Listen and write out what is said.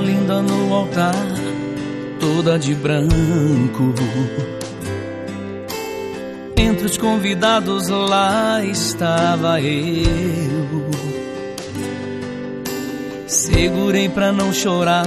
linda no altar, toda de branco. Entre os convidados lá estava eu. Segurei pra não chorar